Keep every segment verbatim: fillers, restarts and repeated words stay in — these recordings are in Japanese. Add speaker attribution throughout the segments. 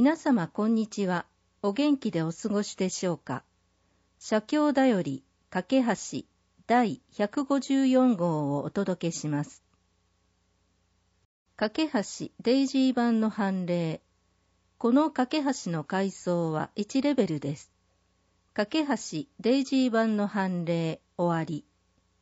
Speaker 1: 皆様こんにちは。お元気でお過ごしでしょうか。写経だより架け橋第ひゃくごじゅうよん号をお届けします。架け橋デイジー版の判例。この架け橋の階層はいちレベルです。架け橋デイジー版の判例終わり。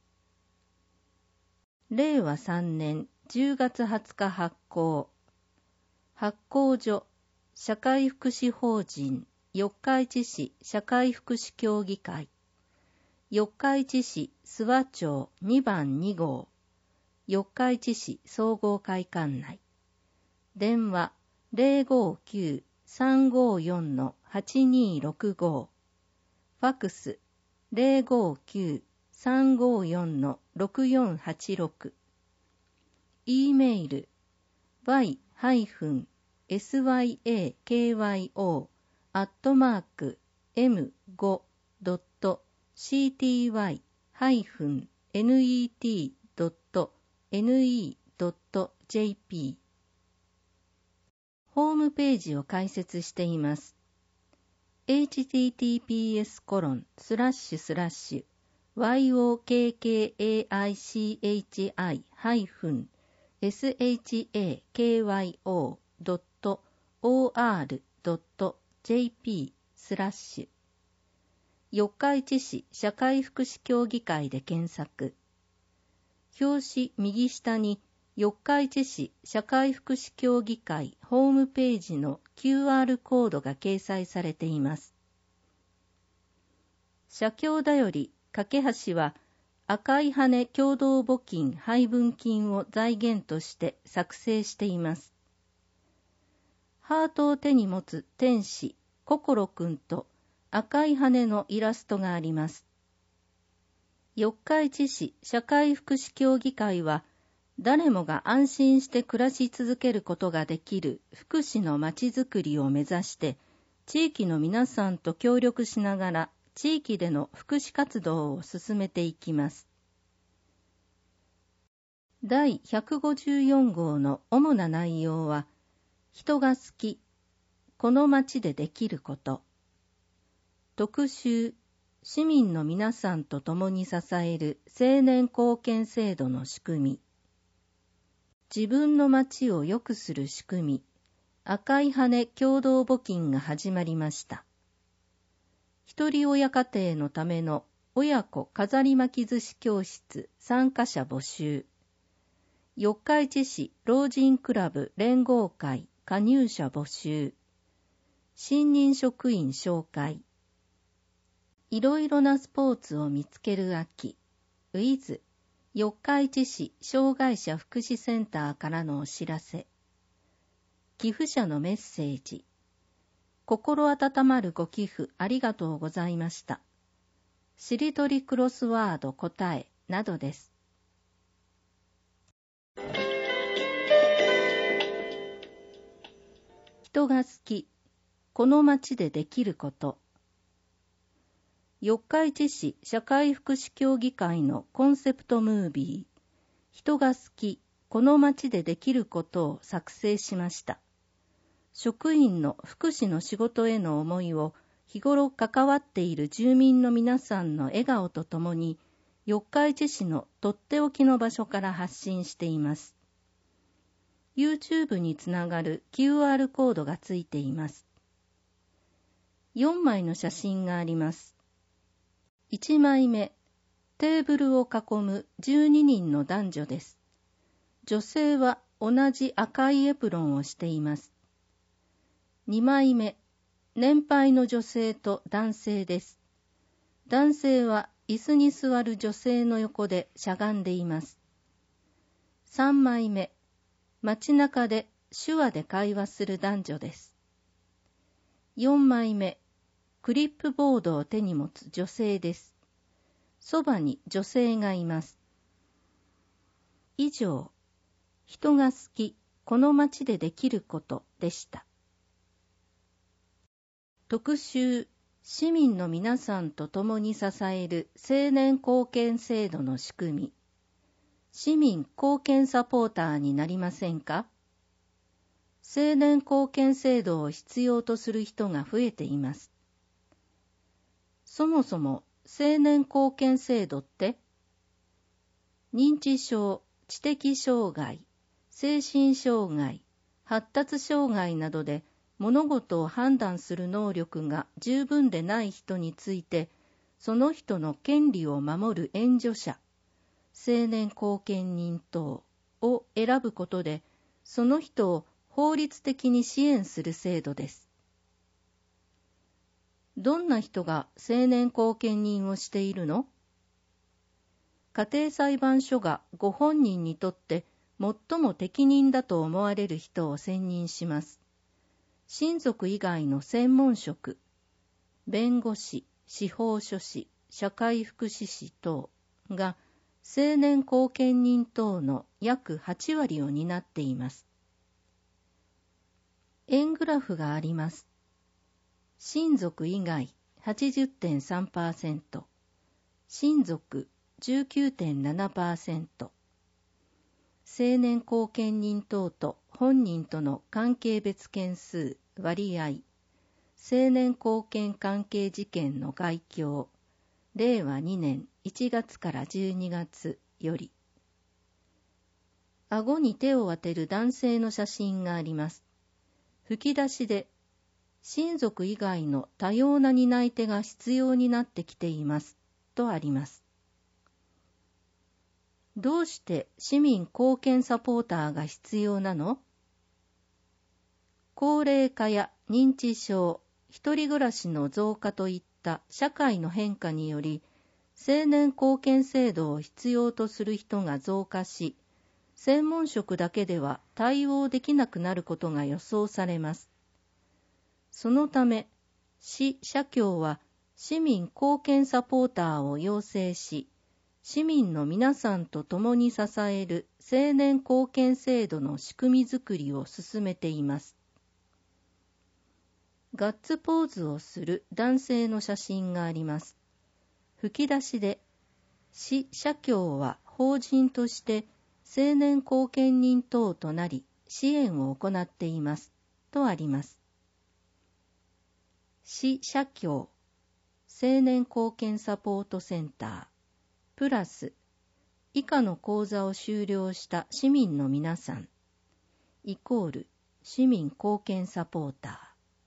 Speaker 1: れいわさんねんじゅうがつはつか発行。発行所社会福祉法人四日市市社会福祉協議会四日市市諏訪町にばんに号四日市市総合会館内電話 ゼロごきゅう さんごよん はちにろくご ファックス ゼロごきゅう さんごよん ろくよんはちろく E メール ワイ エスワイエーケーワイオー アットマーク エムご ドット シーティーワイ ハイフン ネット ドット ネット ドット ジェーピー ホームページを開設しています。エイチティーティーピーエスコロンスラッシュスラッシュワイオーケーケーエーアイシーエイチアイハイフン エスエイチエーケーワイオー ドット オーアール ドット ジェーピー スラッシュ四日市市社会福祉協議会で検索。表紙右下に四日市市社会福祉協議会ホームページの キューアール コードが掲載されています。写経だより架け橋は赤い羽共同募金配分金を財源として作成しています。ハートを手に持つ天使心くんと赤い羽のイラストがあります。四日市市社会福祉協議会は誰もが安心して暮らし続けることができる福祉のまちづくりを目指して地域の皆さんと協力しながら地域での福祉活動を進めていきます。第ひゃくごじゅうよん号の主な内容は人が好き、この町でできること。特集、市民の皆さんと共に支える青年貢献制度の仕組み。自分の町を良くする仕組み、赤い羽共同募金が始まりました。一人親家庭のための親子飾り巻き寿司教室参加者募集。四日市市老人クラブ連合会加入者募集。新任職員紹介。いろいろなスポーツを見つける秋。ウィズ四日市市障害者福祉センターからのお知らせ。寄付者のメッセージ。心温まるご寄付ありがとうございました。しりとりクロスワード答えなどです。人が好き、この町でできること。四日市市社会福祉協議会のコンセプトムービー、人が好き、この町でできることを作成しました。職員の福祉の仕事への思いを日頃関わっている住民の皆さんの笑顔とともに、四日市市のとっておきの場所から発信しています。YouTube につながる キューアール コードがついています。よんまいの写真があります。いちまいめ、テーブルを囲むじゅうににんの男女です。女性は同じ赤いエプロンをしています。にまいめ、年配の女性と男性です。男性は椅子に座る女性の横でしゃがんでいます。さんまいめ、街中で手話で会話する男女です。よんまいめ、クリップボードを手に持つ女性です。そばに女性がいます。以上、人が好き、この町でできることでした。特集、市民の皆さんと共に支える青年貢献制度の仕組み。市民貢献サポーターになりませんか？ 青年貢献制度を必要とする人が増えています。そもそも青年貢献制度って、認知症、知的障害、精神障害、発達障害などで物事を判断する能力が十分でない人について、その人の権利を守る援助者、青年貢献人等を選ぶことで、その人を法律的に支援する制度です。どんな人が青年貢献人をしているの？家庭裁判所がご本人にとって最も適任だと思われる人を選任します。親族以外の専門職、弁護士、司法書士、社会福祉士等が青年貢献人等の約はちわりを担っています。円グラフがあります。親族以外 はちじゅってんさんパーセント、親族 じゅうきゅうてんななパーセント、青年貢献人等と本人との関係別件数割合、青年貢献関係事件の概況、れいわにねんいちがつからじゅうにがつより。顎に手を当てる男性の写真があります。吹き出しで、親族以外の多様な担い手が必要になってきています、とあります。どうして市民貢献サポーターが必要なの？高齢化や認知症、一人暮らしの増加といった社会の変化により、青年貢献制度を必要とする人が増加し、専門職だけでは対応できなくなることが予想されます。そのため、市社協は市民貢献サポーターを養成し、市民の皆さんと共に支える青年貢献制度の仕組みづくりを進めています。ガッツポーズをする男性の写真があります。吹き出しで、市社協は法人として青年貢献人等となり支援を行っています、とあります。市社協、青年貢献サポートセンター、プラス、以下の講座を修了した市民の皆さん、イコール市民貢献サポータ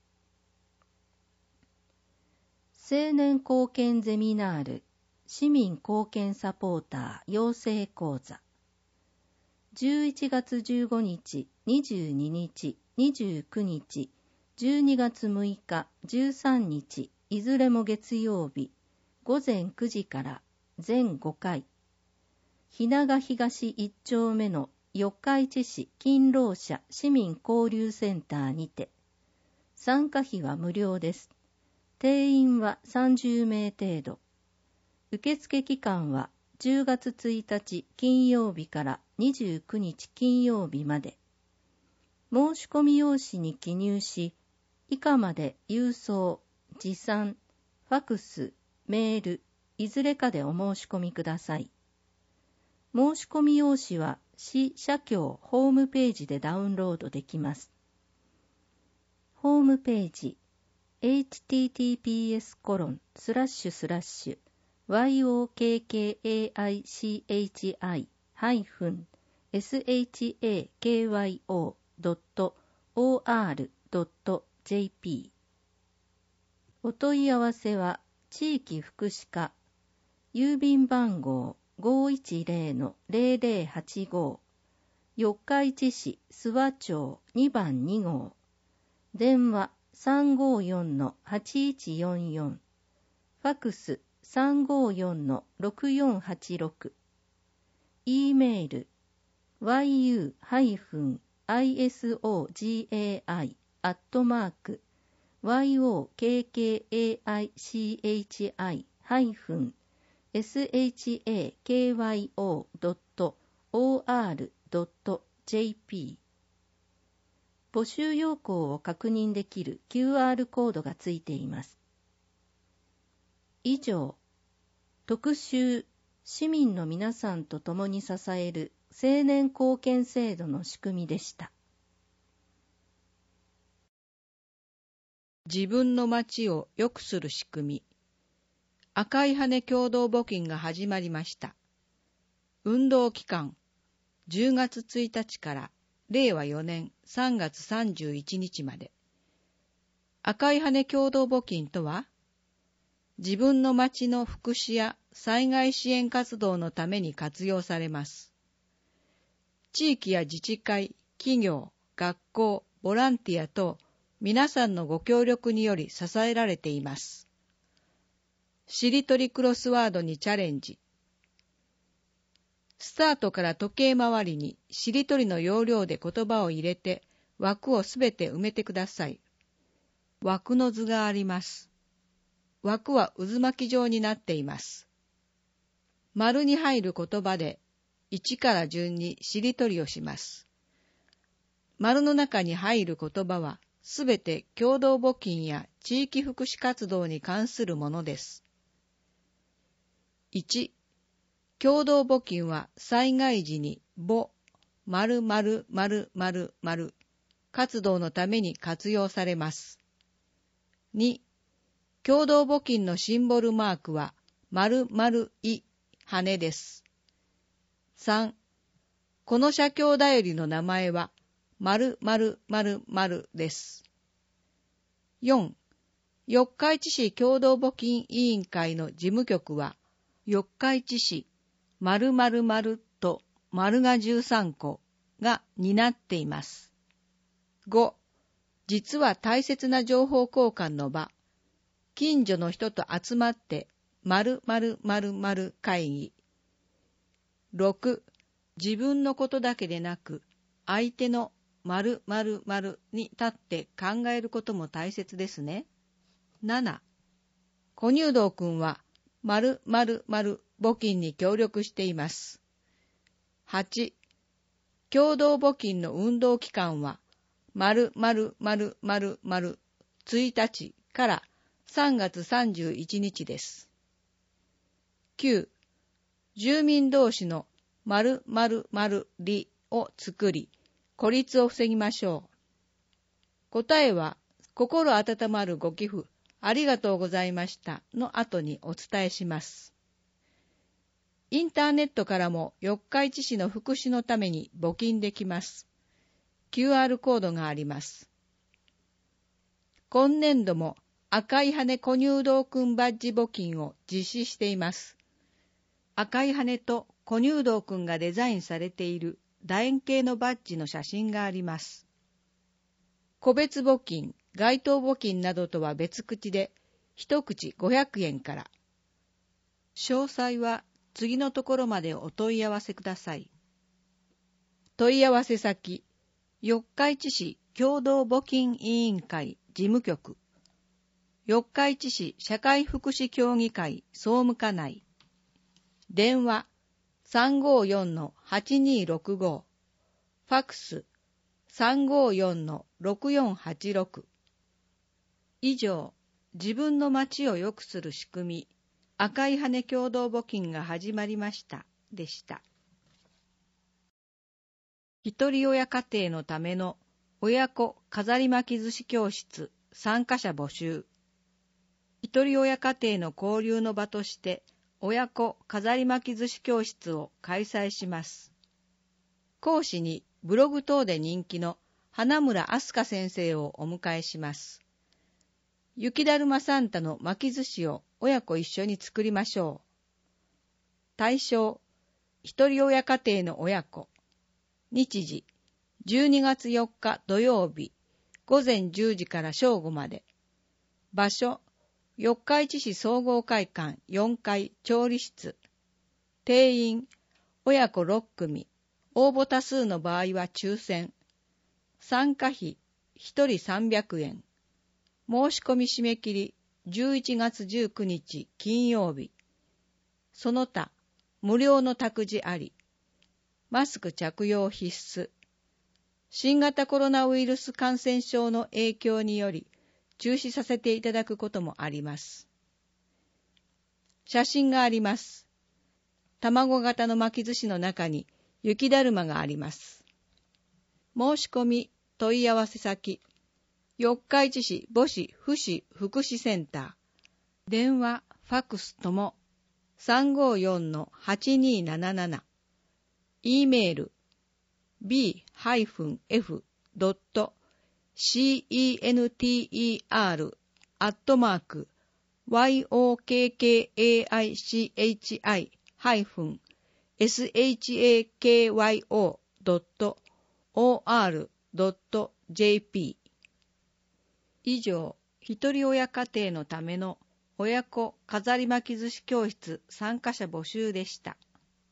Speaker 1: ー。青年貢献ゼミナール、市民貢献サポーター養成講座。じゅういちがつじゅうごにち、にじゅうににち、にじゅうくにち、じゅうにがつむいか、じゅうさんにち、いずれも月曜日、ごぜんくじから全ごかい。日永東いっちょうめの四日市市勤労者市民交流センターにて。参加費は無料です。定員はさんじゅうめい程度。受付期間はじゅうがつついたち金曜日からにじゅうくにち金曜日まで。申し込み用紙に記入し、以下まで郵送、持参、ファクス、メール、いずれかでお申し込みください。申し込み用紙は市社協ホームページでダウンロードできます。ホームページ エイチティーティーピーエスコロンスラッシュスラッシュワイオーケーケーエーアイシーエイチアイハイフンエスエイチエーケーワイオードットオーアールドットジェーピー。お問い合わせは地域福祉課郵便番号 ごいちぜろのぜろぜろはちご 四日市市諏訪町にばんにごう、電話 さんごよんのはちいちよんよん、ファクス さんごよんのろくよんはちろく、E メール ワイユー アイエスオージェーアイ アットマーク ワイオーケーケーエーアイシーエイチアイ ハイフン エスエイチエーケーワイオードットオーアールドットジェーピー。募集要項を確認できる キューアール コードがついています。以上、特集市民の皆さんと共に支える青年貢献制度の仕組みでした。
Speaker 2: 自分の町を良くする仕組み。赤い羽共同募金が始まりました。運動期間、じゅうがつついたちかられいわよねんさんがつさんじゅういちにちまで。赤い羽共同募金とは、自分の町の福祉や災害支援活動のために活用されます。地域や自治会、企業、学校、ボランティアと皆さんのご協力により支えられています。しりとりクロスワードにチャレンジ。スタートから時計回りにしりとりの要領で言葉を入れて枠をすべて埋めてください。枠の図があります。枠は渦巻き状になっています。丸に入る言葉でいちから順にしりとりをします。丸の中に入る言葉はすべて共同募金や地域福祉活動に関するものです。いち、共同募金は災害時に募、〇〇〇〇〇活動のために活用されます。に、共同募金のシンボルマークは〇〇い羽です。さん、この社協だよりの名前は〇〇〇〇です。よん、四日市市共同募金委員会の事務局は四日市市〇〇〇と丸がじゅうさんこが担っています。ご、実は大切な情報交換の場、近所の人と集まって〇〇〇〇会議。ろく、自分のことだけでなく相手の〇〇〇に立って考えることも大切ですね。なな、小入道くんは〇〇〇募金に協力しています。はち、共同募金の運動期間は〇〇〇〇〇ついたちからさんがつさんじゅういちにちです。きゅう、住民同士の〇〇〇りを作り、孤立を防ぎましょう。答えは、心温まるご寄付ありがとうございましたの後にお伝えします。インターネットからも四日市市の福祉のために募金できます。キューアール コードがあります。今年度も赤い羽小入道くんバッジ募金を実施しています。赤い羽と小入道くんがデザインされている楕円形のバッジの写真があります。個別募金、該当募金などとは別口で一口ごひゃくえんから。詳細は次のところまでお問い合わせください。問い合わせ先、四日市市共同募金委員会事務局、四日市市社会福祉協議会総務課内、電話 さんごよんのはちにろくご、ファクス さんごよんのろくよんはちろく。以上、自分の町を良くする仕組み、赤い羽共同募金が始まりましたでした。一人親家庭のための親子飾り巻き寿司教室参加者募集。一人親家庭の交流の場として親子飾り巻き寿司教室を開催します。講師にブログ等で人気の花村明日香先生をお迎えします。雪だるまサンタの巻き寿司を親子一緒に作りましょう。対象、一人親家庭の親子。日時、じゅうにがつよっか土曜日、ごぜんじゅうじから正午まで。場所、四日市市総合会館よんかい調理室。定員、親子ろっくみ。応募多数の場合は抽選。参加費、ひとりさんびゃくえん。申し込み締め切り、じゅういちがつじゅうくにち金曜日。その他、無料の託児あり。マスク着用必須。新型コロナウイルス感染症の影響により中止させていただくこともあります。写真があります。卵型の巻き寿司の中に雪だるまがあります。申し込み問い合わせ先、 四日市市母子福祉福祉センター。電話、ファックスとも さんごよんのはちにーなななな。E メール ビーエフドットセンター アットマーク ヨックキックシャドット オーアール ドット ジェーピー 以上、一人親家庭のための親子飾り巻き寿司教室参加者募集でした。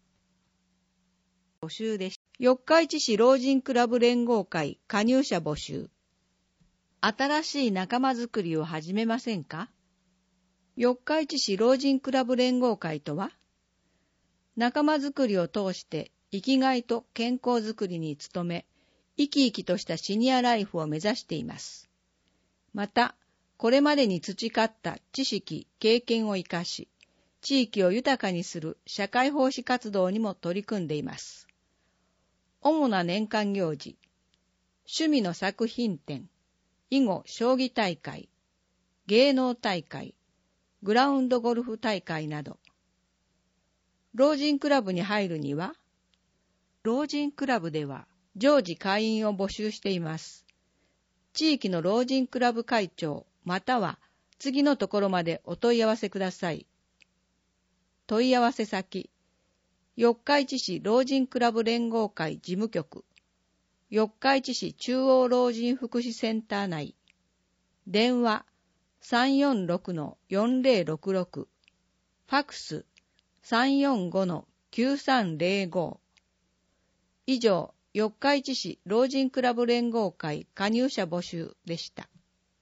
Speaker 2: 募集でした。四日市市老人クラブ連合会加入者募集。新しい仲間づくりを始めませんか？四日市市老人クラブ連合会とは、仲間づくりを通して生きがいと健康づくりに努め、生き生きとしたシニアライフを目指しています。また、これまでに培った知識、経験を生かし、地域を豊かにする社会奉仕活動にも取り組んでいます。主な年間行事、趣味の作品展、囲碁将棋大会、芸能大会、グラウンドゴルフ大会など。老人クラブに入るには、老人クラブでは常時会員を募集しています。地域の老人クラブ会長または次のところまでお問い合わせください。問い合わせ先、四日市市老人クラブ連合会事務局、四日市市中央老人福祉センター内、電話 さんよんろくのよんぜろろくろく、ファックス さんよんごのきゅうさんぜろご。以上、四日市市老人クラブ連合会加入者募集でした。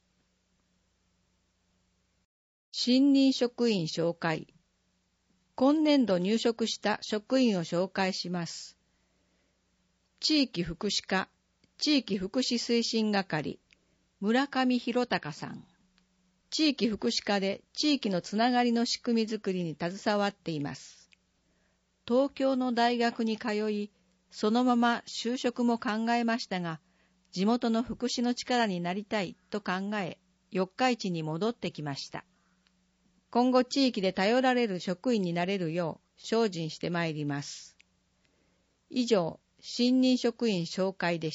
Speaker 2: 新任職員紹介。今年度入職した職員を紹介します。地域福祉課、地域福祉推進係、村上博隆さん。地域福祉課で地域のつながりの仕組みづくりに携わっています。東京の大学に通い、そのまま就職も考えましたが、地元の福祉の力になりたいと考え、四日市に戻ってきました。今後地域で頼られる職員になれるよう精進してまいります。以上、新任職員紹介でした。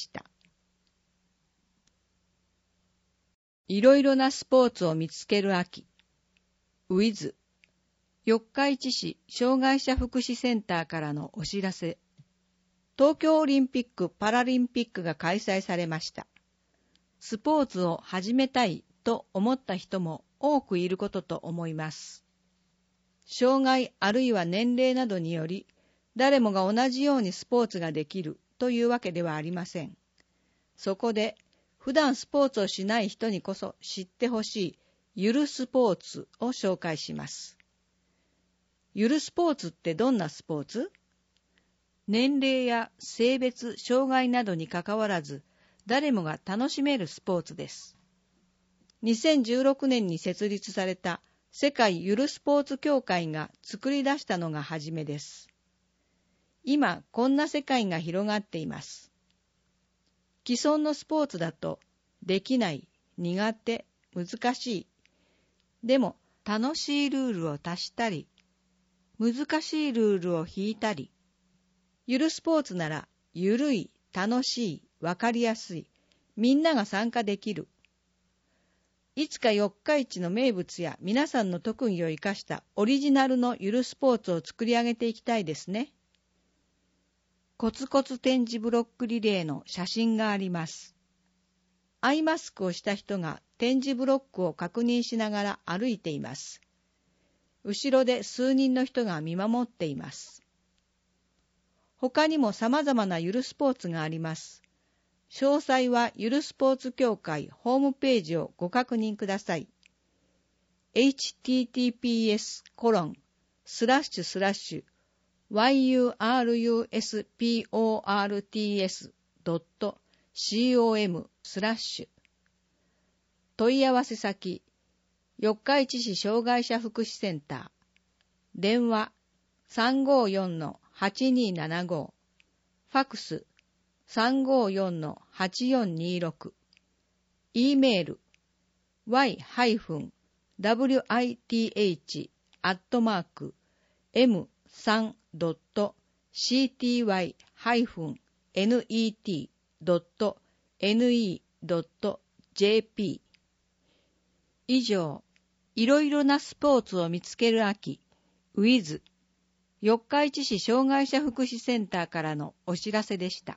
Speaker 2: いろいろなスポーツを見つける秋。ウィズ。四日市市障害者福祉センターからのお知らせ。東京オリンピック・パラリンピックが開催されました。スポーツを始めたいと思った人も多くいることと思います。障害あるいは年齢などにより、誰もが同じようにスポーツができるというわけではありません。そこで、普段スポーツをしない人にこそ知ってほしいゆるスポーツを紹介します。ゆるスポーツってどんなスポーツ？年齢や性別、障害などにかかわらず、誰もが楽しめるスポーツです。にせんじゅうろくねんに設立された世界ゆるスポーツ協会が作り出したのが始めです。今、こんな世界が広がっています。既存のスポーツだと、できない、苦手、難しい。でも、楽しいルールを足したり、難しいルールを引いたり、ゆるスポーツなら、ゆるい、楽しい、わかりやすい、みんなが参加できる。いつか四日市の名物や皆さんの特技を生かしたオリジナルのゆるスポーツを作り上げていきたいですね。コツコツ点字ブロックリレーの写真があります。アイマスクをした人が点字ブロックを確認しながら歩いています。後ろで数人の人が見守っています。他にも様々なゆるスポーツがあります。詳細はゆるスポーツ協会ホームページをご確認ください。エイチティーティーピーエスコロンスラッシュスラッシュワイユーアールユーエスポーツドットコムスラッシュ問い合わせ先四日市市障害者福祉センター電話 さんごよんのはちにーななご ファックス さんごよんのはちよんにろく E メール ワイ ダブリュー アイ ティー エイチ アットマーク エム スリー ドット シーティーワイ ネット ドット ネット ドット ジェーピー 以上、いろいろなスポーツを見つける秋、ウィズ、四日市市障害者福祉センターからのお知らせでした。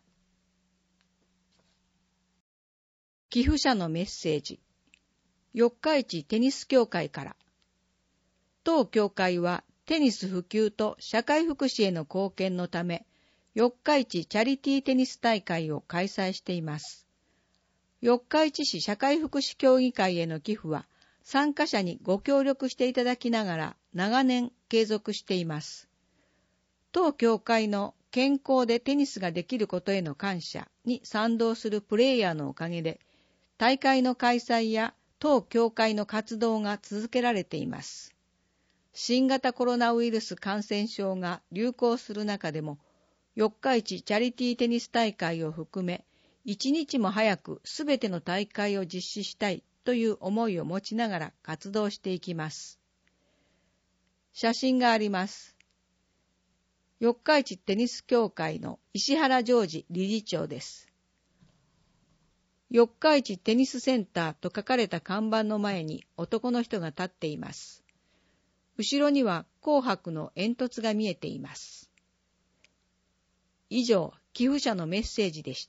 Speaker 2: 寄付者のメッセージ。四日市テニス協会から。当協会はテニス普及と社会福祉への貢献のため、四日市チャリティーテニス大会を開催しています。四日市市社会福祉協議会への寄付は、参加者にご協力していただきながら長年継続しています。当協会の健康でテニスができることへの感謝に賛同するプレイヤーのおかげで、大会の開催や当協会の活動が続けられています。新型コロナウイルス感染症が流行する中でも、四日市チャリティーテニス大会を含め、一日も早くすべての大会を実施したいという思いを持ちながら活動していきます。写真があります。四日市テニス協会の石原ジョージ理事長です。四日市テニスセンターと書かれた看板の前に男の人が立っています。後ろには紅白の煙突が見えています。以上、寄付者のメッセージでした。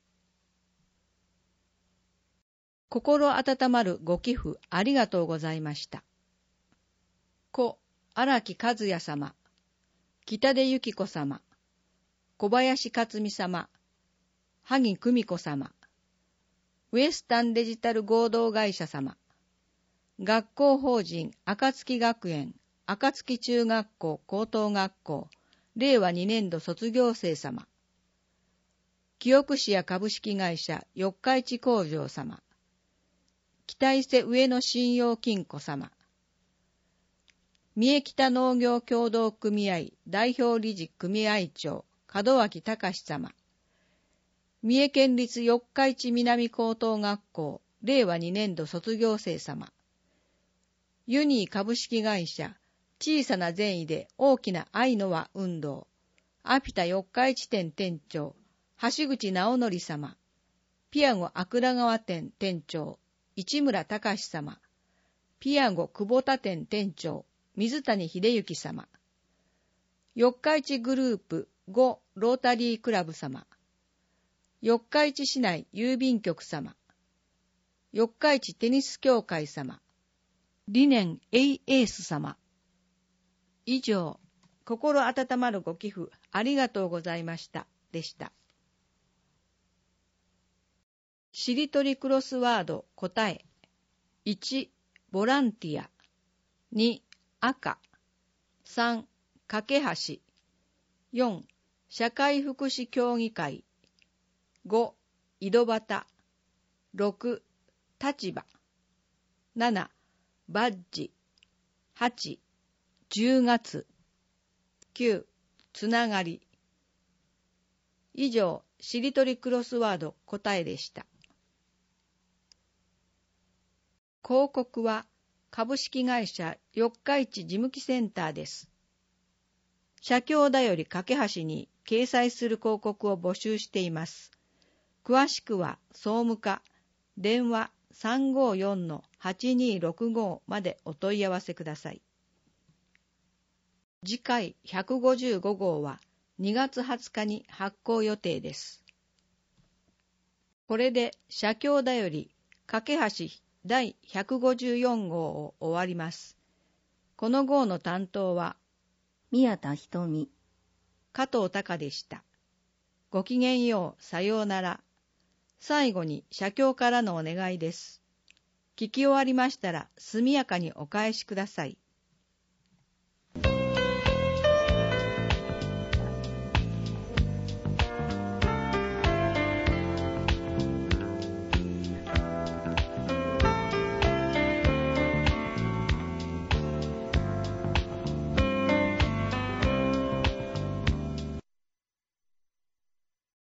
Speaker 2: 心温まるご寄付ありがとうございました。故荒木和也様、北出由紀子様、小林克美様、萩久美子様、ウエスタンデジタル合同会社様、学校法人暁学園暁中学校高等学校れいわにねんど卒業生様、清串屋株式会社四日市工場様、北伊勢上野信用金庫様、三重北農業協同組合代表理事組合長門脇隆様、三重県立四日市南高等学校れいわにねんど卒業生様、ユニー株式会社小さな善意で大きな愛の輪運動アピタ四日市店店長橋口直則様、ピアゴ芥川店店長市村隆様、ピアゴ久保田店店長水谷秀幸様、四日市グループごロータリークラブ様、四日市市内郵便局様、四日市テニス協会様、理念 エーエース 様。以上、心温まるご寄付ありがとうございましたでした。しりとりクロスワード答え。いち、ボランティア。に、赤。さん、架け橋。よん、社会福祉協議会。ご、井戸端。ろく、立場。なな、バッジ。はち、じゅうがつ。きゅう、つながり。以上、しりとりクロスワード答えでした。広告は株式会社四日市事務機センターです。社協だより架け橋に掲載する広告を募集しています。詳しくは総務課電話 さんごよんのはちにろくご までお問い合わせください。次回ひゃくごじゅうご号はにがつはつかに発行予定です。これで社協だより架け橋第ひゃくごじゅうよん号を終わります。この号の担当は
Speaker 1: 宮田ひとみ、
Speaker 2: 加藤隆でした。ごきげんよう、さようなら。最後に社協からのお願いです。聞き終わりましたら速やかにお返しください。